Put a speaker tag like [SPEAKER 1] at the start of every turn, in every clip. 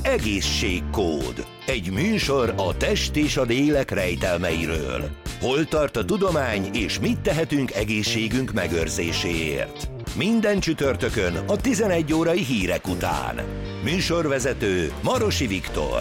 [SPEAKER 1] Egészségkód. Egy műsor a test és a lélek rejtelmeiről. Hol tart a tudomány és mit tehetünk egészségünk megőrzéséért. Minden csütörtökön a 11 órai hírek után. Műsorvezető Marosi Viktor.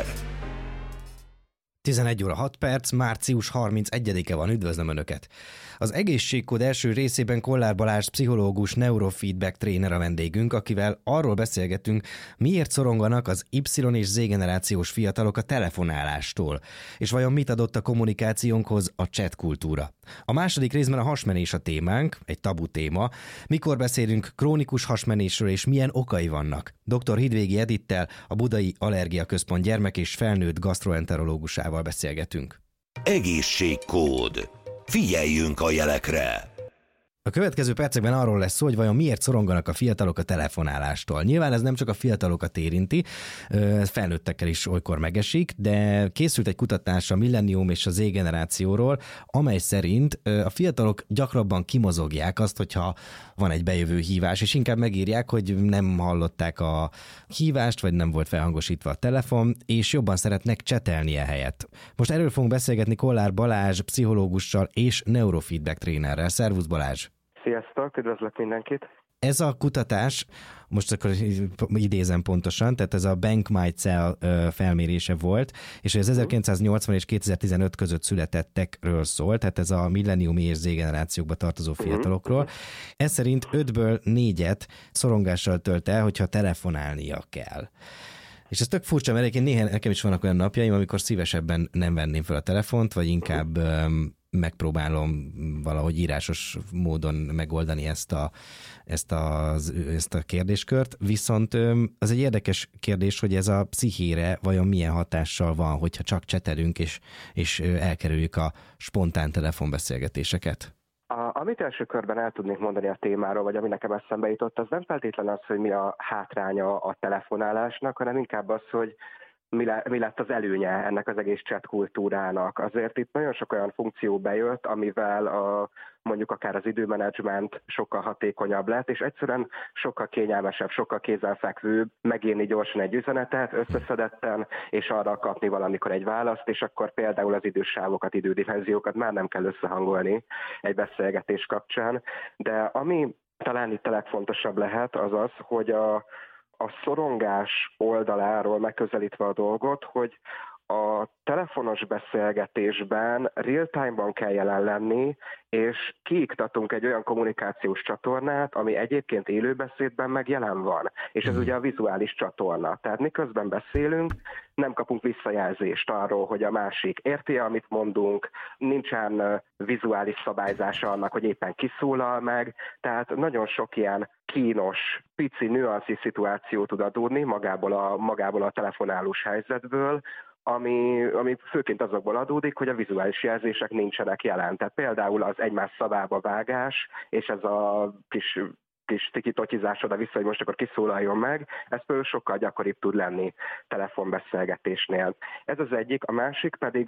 [SPEAKER 2] 11 óra 6 perc, március 31-e van, üdvözlöm Önöket! Az Egészségkód első részében Kollár Balázs pszichológus, neurofeedback tréner a vendégünk, akivel arról beszélgetünk, miért szoronganak az Y és Z generációs fiatalok a telefonálástól, és vajon mit adott a kommunikációnkhoz a chat kultúra. A második részben a hasmenés a témánk, egy tabu téma. Mikor beszélünk krónikus hasmenésről és milyen okai vannak? Dr. Hidvégi Edittel, a Budai Allergia Központ gyermek- és felnőtt gasztroenterológusával beszélgetünk.
[SPEAKER 1] Egészségkód. Figyeljünk a jelekre!
[SPEAKER 2] A következő percekben arról lesz szó, hogy vajon miért szoronganak a fiatalok a telefonálástól. Nyilván ez nem csak a fiatalokat érinti, ez felnőttekkel is olykor megesik, de készült egy kutatás a millennium és a Z generációról, amely szerint a fiatalok gyakrabban kimozogják azt, hogyha van egy bejövő hívás, és inkább megírják, hogy nem hallották a hívást, vagy nem volt felhangosítva a telefon, és jobban szeretnek csetelni ehelyett. Most erről fogunk beszélgetni Kollár Balázs pszichológussal és neurofeedback trénerrel. Szervusz Balázs!
[SPEAKER 3] Sziasztok, üdvözlök mindenkit!
[SPEAKER 2] Ez a kutatás, most akkor idézem pontosan, tehát ez a Bank My Cell felmérése volt, és az 1980 és 2015 között születettekről szól, tehát ez a millenniumi és Z generációkba tartozó fiatalokról. Ez szerint 5-ből 4-et szorongással tölt el, hogyha telefonálnia kell. És ez tök furcsa, mert egyébként néha nekem is vannak olyan napjaim, amikor szívesebben nem venném fel a telefont, vagy inkább megpróbálom valahogy írásos módon megoldani ezt a kérdéskört. Viszont az egy érdekes kérdés, hogy ez a pszichére vajon milyen hatással van, hogyha csak csetelünk és elkerüljük a spontán telefonbeszélgetéseket.
[SPEAKER 3] Amit első körben el tudnék mondani a témáról, vagy ami nekem eszembe jutott, az nem feltétlenül az, hogy mi a hátránya a telefonálásnak, hanem inkább az, hogy mi lett az előnye ennek az egész chat kultúrának. Azért itt nagyon sok olyan funkció bejött, amivel mondjuk akár az időmenedzsment sokkal hatékonyabb lett, és egyszerűen sokkal kényelmesebb, sokkal kézenfekvőbb megírni gyorsan egy üzenetet, összeszedetten, és arra kapni valamikor egy választ, és akkor például az idősávokat, idődimenziókat már nem kell összehangolni egy beszélgetés kapcsán. De ami talán itt a legfontosabb lehet, az az, hogy a szorongás oldaláról megközelítve a dolgot, hogy a telefonos beszélgetésben real-time-ban kell jelen lenni, és kiiktatunk egy olyan kommunikációs csatornát, ami egyébként élőbeszédben meg jelen van. És ez ugye a vizuális csatorna. Tehát miközben beszélünk, nem kapunk visszajelzést arról, hogy a másik érti, amit mondunk, nincsen vizuális szabályzása annak, hogy éppen kiszólal meg, tehát nagyon sok ilyen kínos, pici, nüanszi szituáció tud adódni magából a telefonálós helyzetből, ami főként azokból adódik, hogy a vizuális jelzések nincsenek jelen. Tehát például az egymás szavába vágás, és ez a kis tikitotyizás oda-vissza, hogy most akkor kiszólaljon meg, ez például sokkal gyakoribb tud lenni telefonbeszélgetésnél. Ez az egyik, a másik pedig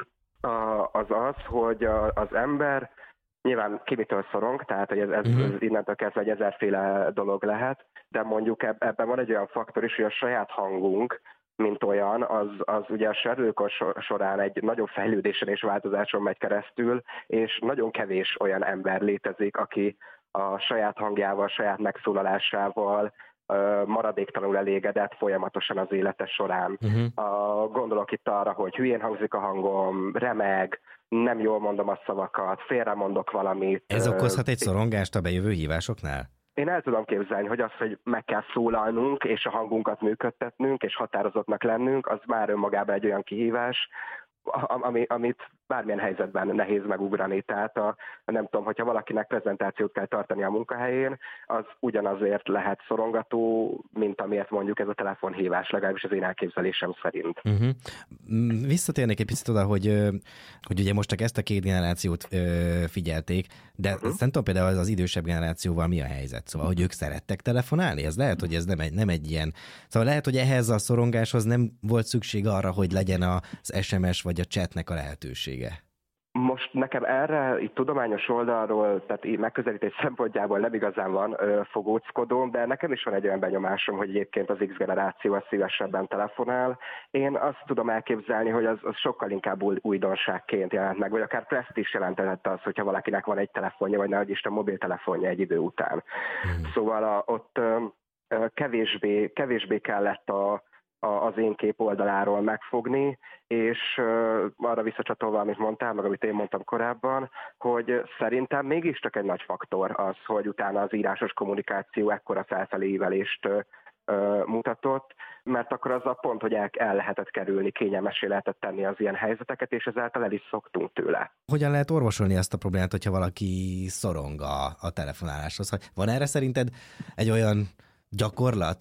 [SPEAKER 3] az, hogy az ember nyilván ki mitől szorong, tehát hogy ez innentől kezdve egy ezerféle dolog lehet, de mondjuk ebben van egy olyan faktor is, hogy a saját hangunk, mint olyan, az ugye a serdülőkor során egy nagyobb fejlődésen és változáson megy keresztül, és nagyon kevés olyan ember létezik, aki a saját hangjával, a saját megszólalásával maradéktalanul elégedett folyamatosan az élete során. Gondolok itt arra, hogy hülyén hangzik a hangom, remeg, nem jól mondom a szavakat, félremondok valamit.
[SPEAKER 2] Ez okozhat egy szorongást a bejövő hívásoknál?
[SPEAKER 3] Én el tudom képzelni, hogy az, hogy meg kell szólalnunk, és a hangunkat működtetnünk, és határozottnak lennünk, az már önmagában egy olyan kihívás, amit bármilyen helyzetben nehéz megugrani. Tehát nem tudom, hogyha valakinek prezentációt kell tartani a munkahelyén, az ugyanazért lehet szorongató, mint amiért mondjuk ez a telefonhívás, legalábbis az én elképzelésem szerint.
[SPEAKER 2] Visszatérnék egy picit oda, hogy ugye most csak ezt a két generációt figyelték, de nem tudom például az idősebb generációval mi a helyzet? Szóval, hogy ők szerettek telefonálni? Ez lehet, hogy ez nem egy ilyen... Szóval lehet, hogy ehhez a szorongáshoz nem volt szükség arra, hogy legyen az SMS vagy a chatnek a lehetősége.
[SPEAKER 3] Most nekem erre itt tudományos oldalról, tehát megközelítés szempontjából nem igazán van fogóckodóm, de nekem is van egy olyan benyomásom, hogy egyébként az X generáció az szívesebben telefonál. Én azt tudom elképzelni, hogy az sokkal inkább újdonságként jelent meg, vagy akár preszt is jelentette az, hogyha valakinek van egy telefonja, vagy nehogy Isten mobiltelefonja egy idő után. Szóval ott kevésbé kellett az én kép oldaláról megfogni, és arra visszacsatolva, amit mondtál, meg amit én mondtam korábban, hogy szerintem mégiscsak egy nagy faktor az, hogy utána az írásos kommunikáció ekkora felfelé ívelést mutatott, mert akkor az a pont, hogy el lehetett kerülni, kényelmessé lehetett tenni az ilyen helyzeteket, és ezáltal el is szoktunk tőle.
[SPEAKER 2] Hogyan lehet orvosolni azt a problémát, hogyha valaki szorong a telefonáláshoz? Van erre szerinted egy olyan gyakorlat,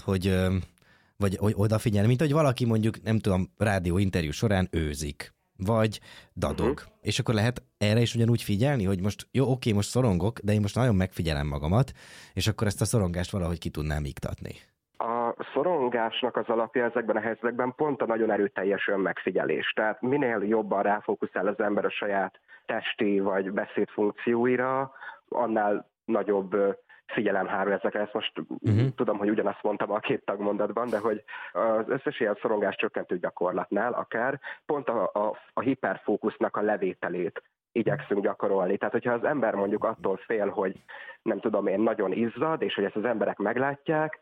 [SPEAKER 2] vagy odafigyelni, mint hogy valaki mondjuk, nem tudom, rádió interjú során őzik, vagy dadog. És akkor lehet erre is ugyanúgy figyelni, hogy most jó, oké, most szorongok, de én most nagyon megfigyelem magamat, és akkor ezt a szorongást valahogy ki tudnám iktatni.
[SPEAKER 3] A szorongásnak az alapja ezekben a helyzetekben pont a nagyon erőteljes önmegfigyelés. Tehát minél jobban ráfókuszál az ember a saját testi vagy beszédfunkcióira, annál nagyobb figyelem hárul ezekre. Ezt most tudom, hogy ugyanazt mondtam a két tagmondatban, de hogy az összes ilyen szorongás csökkentő gyakorlatnál akár pont a hiperfókusznak a levételét igyekszünk gyakorolni. Tehát, hogyha az ember mondjuk attól fél, hogy nem tudom én, nagyon izzad, és hogy ezt az emberek meglátják,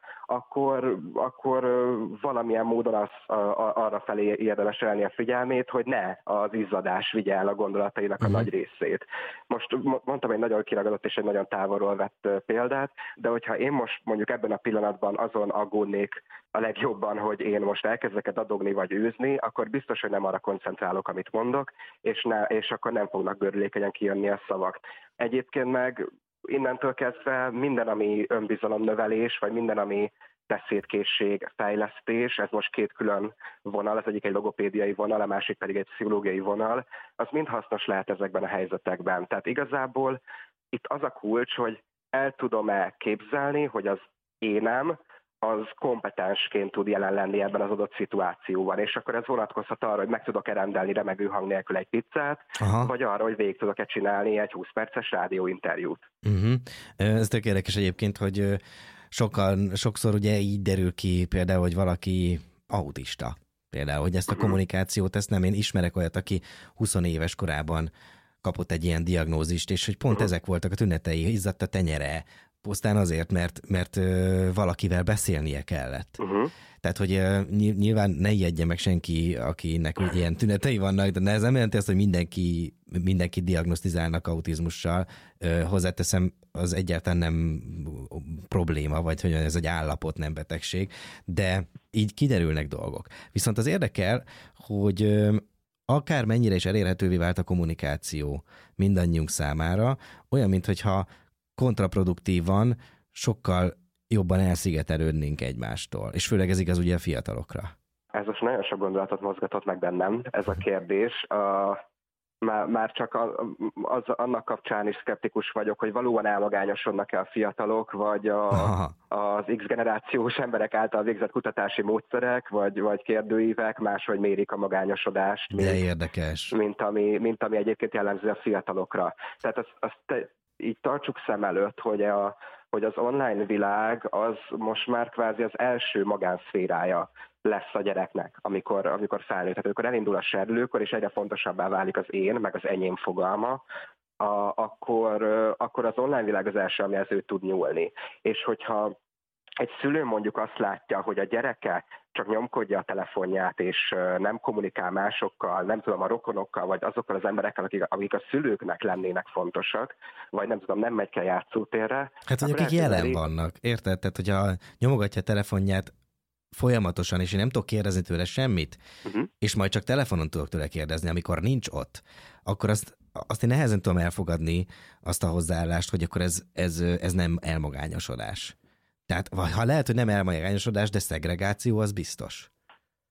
[SPEAKER 3] akkor valamilyen módon arra felé érdemes elni a figyelmét, hogy ne az izzadás vigye el a gondolatainak a nagy részét. Most mondtam egy nagyon kiragadott és egy nagyon távolról vett példát, de hogyha én most mondjuk ebben a pillanatban azon aggódnék a legjobban, hogy én most elkezdek dadogni vagy űzni, akkor biztos, hogy nem arra koncentrálok, amit mondok, és akkor nem fognak gördülékenyen kijönni a szavak. Egyébként meg innentől kezdve minden, ami önbizalomnövelés, vagy minden, ami beszédkészség, fejlesztés, ez most két külön vonal, az egyik egy logopédiai vonal, a másik pedig egy pszichológiai vonal, az mind hasznos lehet ezekben a helyzetekben. Tehát igazából itt az a kulcs, hogy el tudom-e képzelni, hogy az énem az kompetensként tud jelen lenni ebben az adott szituációban, és akkor ez vonatkozhat arra, hogy meg tudok-e rendelni remegő hang nélkül egy pizzát, vagy arra, hogy végig tudok-e csinálni egy 20 perces rádióinterjút.
[SPEAKER 2] Ez tök érdekes egyébként, hogy sokszor ugye így derül ki például, hogy valaki autista. Például, hogy ezt a kommunikációt, ezt nem, én ismerek olyat, aki 20 éves korában kapott egy ilyen diagnózist, és hogy pont ezek voltak a tünetei, izzadt a tenyere, pusztán azért, mert valakivel beszélnie kellett. Tehát, hogy nyilván ne ijedje meg senki, akinek ilyen tünetei vannak, de ez nem jelenti azt, hogy mindenki diagnosztizálnak autizmussal. Hozzáteszem, az egyáltalán nem probléma, vagy hogy ez egy állapot, nem betegség, de így kiderülnek dolgok. Viszont az érdekel, hogy akár mennyire is elérhetővé vált a kommunikáció mindannyiunk számára, olyan, mintha kontraproduktívan sokkal jobban elszigetelődnénk egymástól. És főleg ez igaz ugye a fiatalokra.
[SPEAKER 3] Ez most nagyon sok gondolatot mozgatott meg bennem, ez a kérdés. Már csak annak kapcsán is szkeptikus vagyok, hogy valóban elmagányosodnak-e a fiatalok, vagy az X-generációs emberek által végzett kutatási módszerek, vagy kérdőívek máshogy mérik a magányosodást.
[SPEAKER 2] De érdekes.
[SPEAKER 3] Mint ami egyébként jellemző a fiatalokra. Tehát azt így tartsuk szem előtt, hogy az online világ az most már kvázi az első magánszférája lesz a gyereknek, amikor felnőtt. Tehát amikor elindul a serdülőkor, és egyre fontosabbá válik az én, meg az enyém fogalma, akkor az online világ az első, amihez ő tud nyúlni. És hogyha egy szülő mondjuk azt látja, hogy a gyereke csak nyomkodja a telefonját, és nem kommunikál másokkal, nem tudom, a rokonokkal, vagy azokkal az emberekkel, akik a szülőknek lennének fontosak, vagy nem tudom, nem megy ki a játszótérre.
[SPEAKER 2] Hát, hogy akik jelen vannak, érted? Tehát, hogyha nyomogatja a telefonját folyamatosan, és én nem tudok kérdezni tőle semmit, és majd csak telefonon tudok tőle kérdezni, amikor nincs ott, akkor azt én nehezen tudom elfogadni, azt a hozzáállást, hogy akkor ez nem elmagányosodás. Tehát ha lehet, hogy nem elmagányosodás, de szegregáció, az biztos.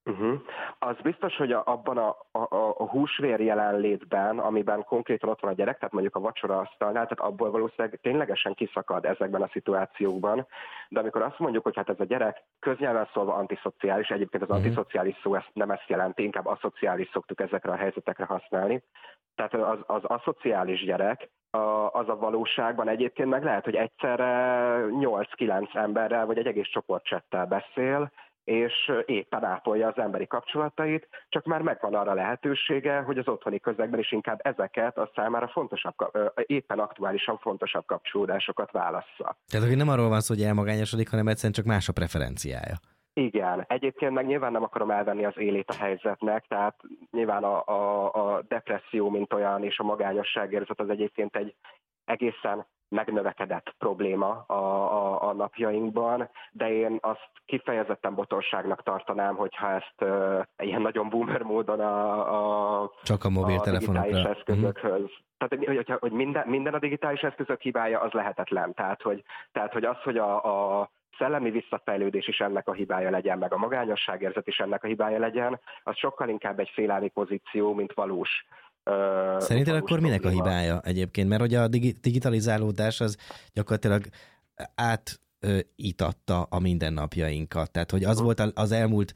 [SPEAKER 3] Az biztos, hogy abban a húsvér jelenlétben, amiben konkrétan ott van a gyerek, tehát mondjuk a vacsoraasztalnál, tehát abból valószínűleg ténylegesen kiszakad ezekben a szituációkban, de amikor azt mondjuk, hogy hát ez a gyerek köznyelven szólva antiszociális, egyébként az antiszociális szó nem ezt jelenti, inkább aszociális szoktuk ezekre a helyzetekre használni, tehát az aszociális gyerek, az a valóságban egyébként meg lehet, hogy egyszerre 8-9 emberrel, vagy egy egész csoportcsettel beszél, és éppen ápolja az emberi kapcsolatait, csak már megvan arra lehetősége, hogy az otthoni közegben is inkább ezeket a számára fontosabb, éppen aktuálisan fontosabb kapcsolódásokat válassza.
[SPEAKER 2] Tehát aki nem arról van szó, hogy elmagányosodik, hanem egyszerűen csak más a preferenciája.
[SPEAKER 3] Igen, egyébként meg nyilván nem akarom elvenni az élét a helyzetnek, tehát nyilván a depresszió, mint olyan, és a magányosságérzet az egyébként egy egészen megnövekedett probléma a napjainkban, de én azt kifejezetten botorságnak tartanám, hogyha ezt ilyen nagyon boomer módon
[SPEAKER 2] csak a mobiltelefonokra,
[SPEAKER 3] digitális eszközökhöz. Tehát, hogy minden a digitális eszközök hibája, az lehetetlen. Tehát, hogy az, hogy a szellemi visszafejlődés is ennek a hibája legyen, meg a magányosságérzet is ennek a hibája legyen, az sokkal inkább egy félállni pozíció, mint valós.
[SPEAKER 2] Szerinted akkor minek a hibája egyébként? Mert ugye a digitalizálódás az gyakorlatilag átítatta a mindennapjainkat. Tehát, hogy az volt az elmúlt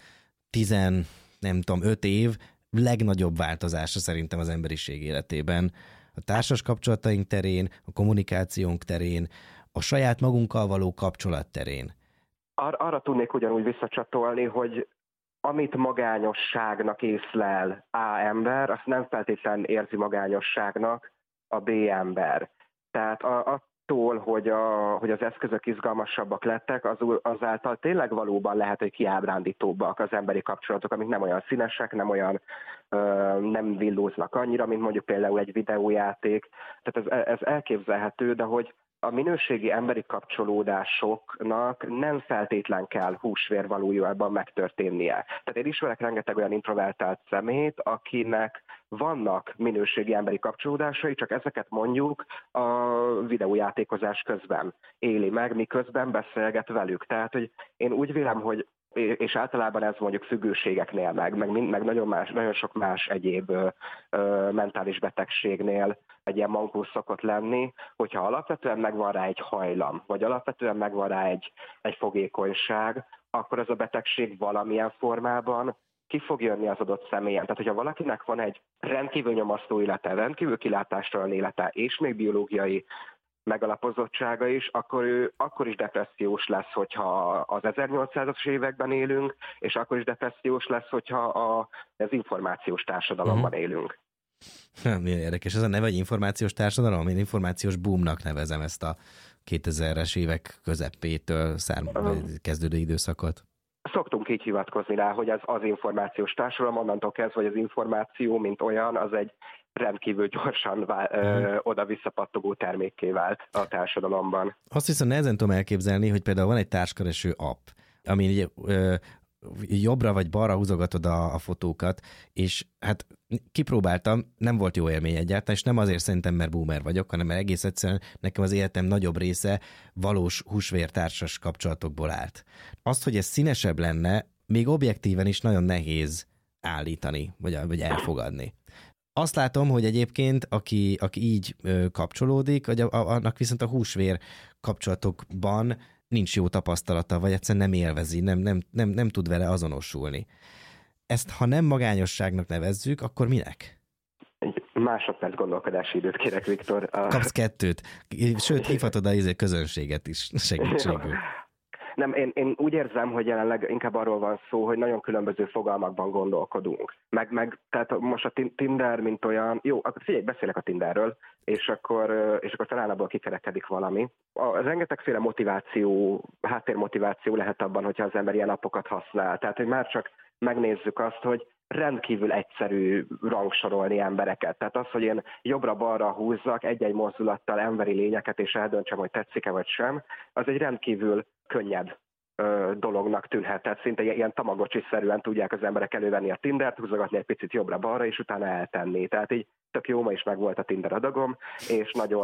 [SPEAKER 2] 5 év legnagyobb változása szerintem az emberiség életében. A társas kapcsolataink terén, a kommunikációnk terén, a saját magunkkal való kapcsolat terén.
[SPEAKER 3] Arra tudnék ugyanúgy visszacsatolni, hogy amit magányosságnak észlel A ember, azt nem feltétlenül érzi magányosságnak a B ember. Tehát attól, hogy az eszközök izgalmasabbak lettek, azáltal tényleg valóban lehet, hogy kiábrándítóbbak az emberi kapcsolatok, amik nem olyan színesek, nem villóznak annyira, mint mondjuk például egy videójáték. Tehát ez elképzelhető, de hogy a minőségi emberi kapcsolódásoknak nem feltétlen kell húsvér valójában megtörténnie. Tehát én ismerek rengeteg olyan introvertált szemét, akinek vannak minőségi emberi kapcsolódásai, csak ezeket mondjuk a videójátékozás közben éli meg, miközben beszélget velük. Tehát, hogy én úgy vélem, hogy és általában ez mondjuk függőségeknél, meg nagyon sok más egyéb mentális betegségnél egy ilyen mankó szokott lenni, hogyha alapvetően megvan rá egy hajlam, vagy alapvetően megvan rá egy fogékonyság, akkor ez a betegség valamilyen formában ki fog jönni az adott személyen. Tehát, hogyha valakinek van egy rendkívül nyomasztó élete, rendkívül kilátástalan élete, és még biológiai megalapozottsága is, akkor ő akkor is depressziós lesz, hogyha az 1800-as években élünk, és akkor is depressziós lesz, hogyha az információs társadalomban élünk.
[SPEAKER 2] Milyen érdekes. Ez a neve, egy információs társadalom? Én információs boomnak nevezem ezt a 2000-es évek közepétől kezdődő időszakot.
[SPEAKER 3] Szoktunk így hivatkozni rá, hogy ez az információs társadalom, onnantól kezdve, hogy az információ, mint olyan, az egy rendkívül gyorsan oda-visszapattogó termékké vált a társadalomban.
[SPEAKER 2] Azt viszont nehezen tudom elképzelni, hogy például van egy társkereső app, ami ugye, jobbra vagy balra húzogatod a fotókat, és hát kipróbáltam, nem volt jó élmény egyáltalán, és nem azért szerintem, mert boomer vagyok, hanem mert egész egyszerűen nekem az életem nagyobb része valós húsvértársas kapcsolatokból állt. Azt, hogy ez színesebb lenne, még objektíven is nagyon nehéz állítani, vagy elfogadni. Azt látom, hogy egyébként, aki így kapcsolódik, annak viszont a húsvér kapcsolatokban nincs jó tapasztalata, vagy egyszerűen nem élvezi, nem tud vele azonosulni. Ezt, ha nem magányosságnak nevezzük, akkor minek?
[SPEAKER 3] Egy másodperc gondolkodási időt kérek, Viktor.
[SPEAKER 2] Kapsz 2, sőt, hívhatod a közönséget is segítségül.
[SPEAKER 3] Nem, én úgy érzem, hogy jelenleg inkább arról van szó, hogy nagyon különböző fogalmakban gondolkodunk. Tehát most a Tinder, mint olyan, jó, akkor figyelj, beszélek a Tinderről, és akkor talán abból kikerekedik valami. Rengetegféle motiváció, háttérmotiváció lehet abban, hogyha az ember ilyen appokat használ. Tehát, hogy már csak megnézzük azt, hogy rendkívül egyszerű rangsorolni embereket. Tehát az, hogy én jobbra-balra húzzak egy-egy mozdulattal emberi lényeket, és eldöntsem, hogy tetszik-e vagy sem, az egy rendkívül könnyed dolognak tűnhet. Tehát szinte ilyen tamagocsi-szerűen tudják az emberek elővenni a Tindert, húzogatni egy picit jobbra-balra, és utána eltenni. Tehát így tök jó, ma is megvolt a Tinder adagom, és nagyon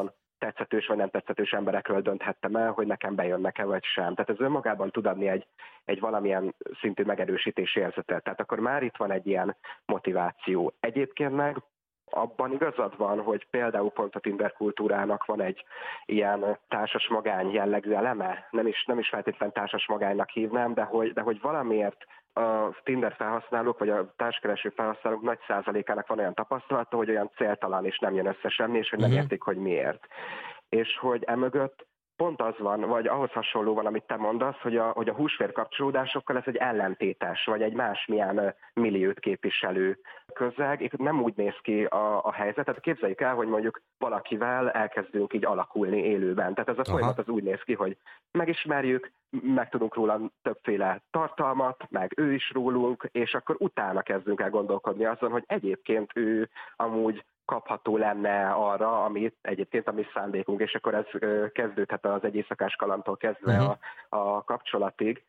[SPEAKER 3] tetszetős vagy nem tetszetős emberekről dönthettem el, hogy nekem bejönnek-e vagy sem. Tehát ez önmagában tud adni egy valamilyen szintű megerősítési érzetet. Tehát akkor már itt van egy ilyen motiváció. Egyébként meg abban igazad van, hogy például pont a Tinder kultúrának van egy ilyen társas magány jellegű eleme, nem is feltétlenül társas magánynak hívnám, de hogy valamiért a Tinder felhasználók, vagy a társkereső felhasználók nagy százalékának van olyan tapasztalata, hogy olyan céltalan és nem jön össze semmi, és hogy nem értik, hogy miért. És hogy emögött pont az van, vagy ahhoz hasonló van, amit te mondasz, hogy a húsvér kapcsolódásokkal ez egy ellentétes, vagy egy másmilyen milliót képviselő közeg. Itt nem úgy néz ki a helyzet. Tehát képzeljük el, hogy mondjuk valakivel elkezdünk így alakulni élőben. Tehát ez a folyamat az úgy néz ki, hogy megismerjük, megtudunk róla többféle tartalmat, meg ő is rólunk, és akkor utána kezdünk el gondolkodni azon, hogy egyébként ő amúgy kapható lenne arra, amit egyébként a mi szándékunk, és akkor ez kezdődhet az egy éjszakás kalandtól kezdve a kapcsolatig,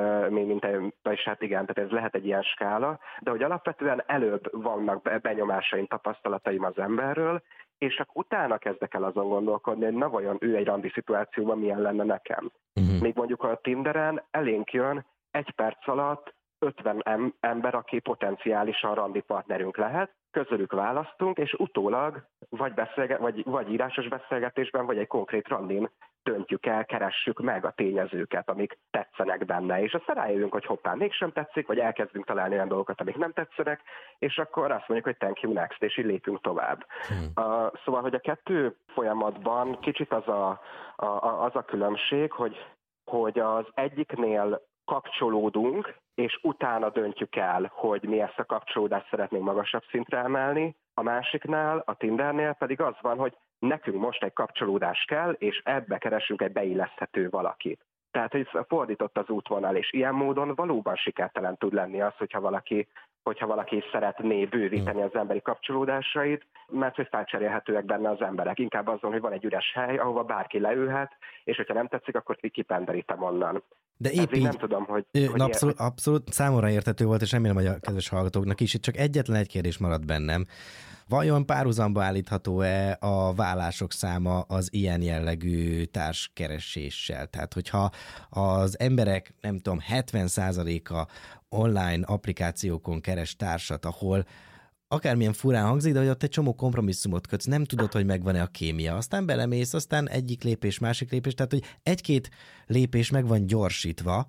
[SPEAKER 3] és hát igen, tehát ez lehet egy ilyen skála, de hogy alapvetően előbb vannak benyomásaim, tapasztalataim az emberről, és akkor utána kezdek el azon gondolkodni, hogy na vajon ő egy randi szituációban milyen lenne nekem. Még mondjuk a Tinderen elénk jön 1 perc alatt 50 ember, aki potenciálisan randi partnerünk lehet, közülük választunk, és utólag vagy írásos beszélgetésben, vagy egy konkrét randin döntjük el, keressük meg a tényezőket, amik tetszenek benne, és aztán rájövünk, hogy hoppá, mégsem tetszik, vagy elkezdünk találni olyan dolgokat, amik nem tetszenek, és akkor azt mondjuk, hogy thank you next, és így lépünk tovább. Szóval, hogy a kettő folyamatban kicsit az a különbség, hogy az egyiknél kapcsolódunk, és utána döntjük el, hogy mi ezt a kapcsolódást szeretnénk magasabb szintre emelni. A másiknál, a Tindernél pedig az van, hogy nekünk most egy kapcsolódás kell, és ebbe keresünk egy beilleszthető valakit. Tehát, hogy fordított az útvonal, és ilyen módon valóban sikertelen tud lenni az, hogyha valaki szeretné bővíteni az emberi kapcsolódásait, mert hogy felcserélhetőek benne az emberek. Inkább azon, hogy van egy üres hely, ahova bárki leülhet, és hogyha nem tetszik, akkor kipenderítem onnan.
[SPEAKER 2] De épp így,
[SPEAKER 3] nem tudom, hogy
[SPEAKER 2] abszolút számomra érthető volt, és remélem, hogy a kedves hallgatóknak is. Itt csak egyetlen egy kérdés maradt bennem. Vajon párhuzamba állítható-e a vállások száma az ilyen jellegű társkereséssel? Tehát, hogyha az emberek, nem tudom, 70%-a online applikációkon keres társat, ahol akármilyen furán hangzik, de hogy ott egy csomó kompromisszumot kötsz, nem tudod, hogy megvan-e a kémia. Aztán belemész, aztán egyik lépés, másik lépés, tehát hogy egy-két lépés meg van gyorsítva,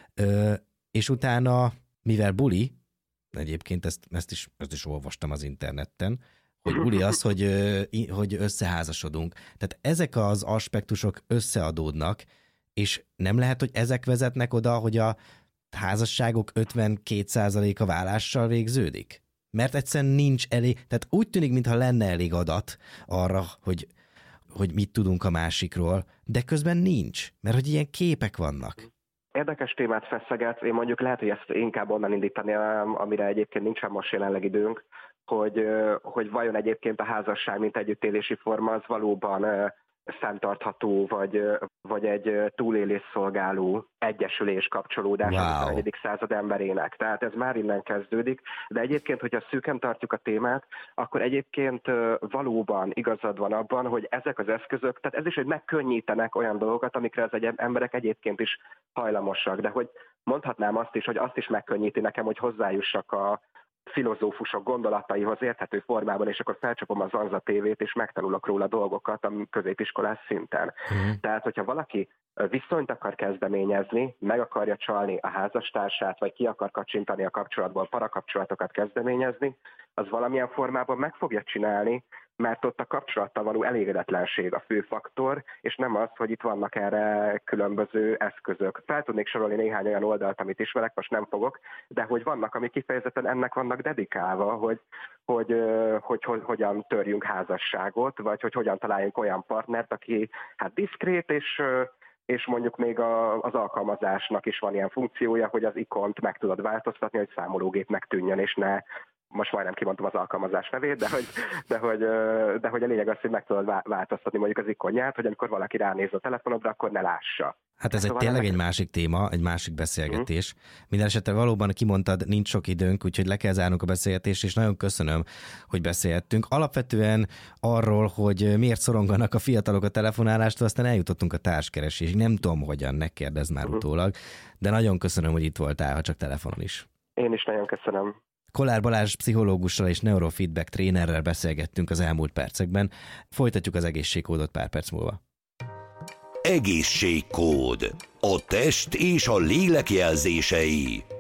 [SPEAKER 2] és utána, mivel buli, egyébként ezt is olvastam az interneten, hogy buli az, hogy összeházasodunk. Tehát ezek az aspektusok összeadódnak, és nem lehet, hogy ezek vezetnek oda, hogy a házasságok 52%-a vállással végződik? Mert egyszerűen nincs elég, tehát úgy tűnik, mintha lenne elég adat arra, hogy mit tudunk a másikról, de közben nincs, mert hogy ilyen képek vannak.
[SPEAKER 3] Érdekes témát feszegetsz, én mondjuk lehet, hogy ezt inkább onnan indítanám, amire egyébként nincsen most jelenleg időnk, hogy vajon egyébként a házasság, mint együttélési forma, az valóban fenntartható, vagy egy túlélésszolgáló egyesülés, kapcsolódás a 21. század emberének. Tehát ez már innen kezdődik, de egyébként, hogyha szűken tartjuk a témát, akkor egyébként valóban igazad van abban, hogy ezek az eszközök, tehát ez is, hogy megkönnyítenek olyan dolgokat, amikre az emberek egyébként is hajlamosak, de hogy mondhatnám azt is, hogy azt is megkönnyíti nekem, hogy hozzájussak a filozófusok gondolataihoz érthető formában, és akkor felcsapom az Anza TV-t, és megtanulok róla dolgokat a középiskolás szinten. Tehát, hogyha valaki viszonyt akar kezdeményezni, meg akarja csalni a házastársát, vagy ki akar kacsintani a kapcsolatból, parakapcsolatokat kezdeményezni, az valamilyen formában meg fogja csinálni, mert ott a kapcsolattal való elégedetlenség a fő faktor, és nem az, hogy itt vannak erre különböző eszközök. Fel tudnék sorolni néhány olyan oldalt, amit ismerek, most nem fogok, de hogy vannak, amik kifejezetten ennek vannak dedikálva, hogy hogyan törjünk házasságot, vagy hogy hogyan találjunk olyan partnert, aki hát diszkrét, és mondjuk még az alkalmazásnak is van ilyen funkciója, hogy az ikont meg tudod változtatni, hogy számológépnek tűnjön, és ne most majdnem kimondtam az alkalmazás nevét, de hogy a lényeg az, hogy meg tudod változtatni mondjuk az ikonját, hogy amikor valaki ránéz a telefonodra, akkor ne lássa.
[SPEAKER 2] Hát ez tényleg egy másik téma, egy másik beszélgetés. Minden esetre valóban kimondtad, nincs sok időnk, úgyhogy le kell zárnunk a beszélgetést, és nagyon köszönöm, hogy beszélhettünk. Alapvetően arról, hogy miért szoronganak a fiatalok a telefonálástól, aztán eljutottunk a társkeresésig. Nem tudom, hogyan, ne kérdezz már utólag, de nagyon köszönöm, hogy itt voltál, ha csak telefonon is.
[SPEAKER 3] Én is nagyon köszönöm.
[SPEAKER 2] Kollár Balázs pszichológussal és neurofeedback trénerrel beszélgettünk az elmúlt percekben. Folytatjuk az egészségkódot pár perc múlva.
[SPEAKER 1] Egészségkód. A test és a lélek jelzései.